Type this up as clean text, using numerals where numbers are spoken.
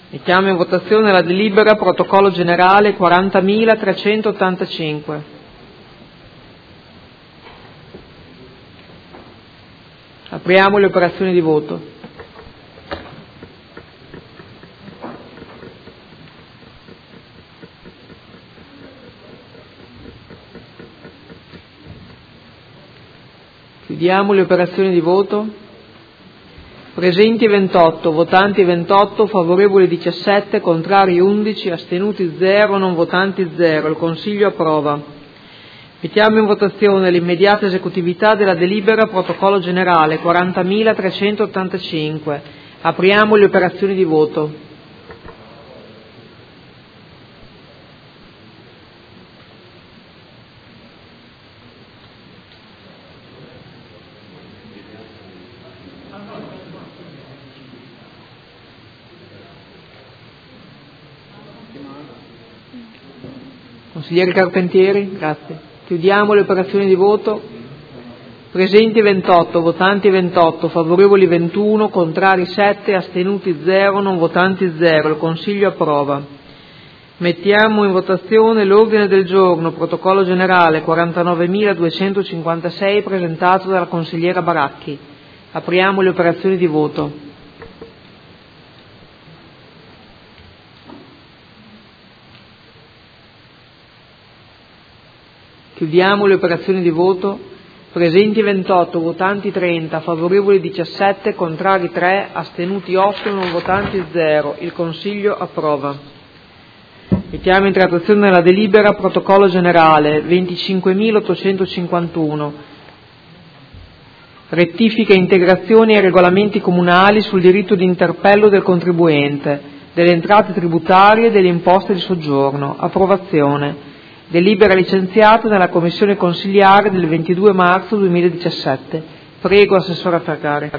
Mettiamo in votazione la delibera protocollo generale 40.385. Apriamo le operazioni di voto. Chiudiamo le operazioni di voto. Presenti 28, votanti 28, favorevoli 17, contrari 11, astenuti 0, non votanti 0. Il Consiglio approva. Mettiamo in votazione l'immediata esecutività della delibera protocollo generale 40.385. Apriamo le operazioni di voto. Consigliere Carpentieri, grazie. Chiudiamo le operazioni di voto. Presenti 28, votanti 28, favorevoli 21, contrari 7, astenuti 0, non votanti 0. Il Consiglio approva. Mettiamo in votazione l'ordine del giorno, protocollo generale 49.256, presentato dalla consigliera Baracchi. Apriamo le operazioni di voto. Chiudiamo le operazioni di voto. Presenti 28, votanti 30, favorevoli 17, contrari 3, astenuti 8, non votanti 0. Il Consiglio approva. Mettiamo in trattazione la delibera protocollo generale 25.851. Rettifiche, integrazioni ai regolamenti comunali sul diritto di interpello del contribuente, delle entrate tributarie e delle imposte di soggiorno. Approvazione. Delibera licenziata nella Commissione consiliare del 22 marzo 2017. Prego, Assessore Ferrari.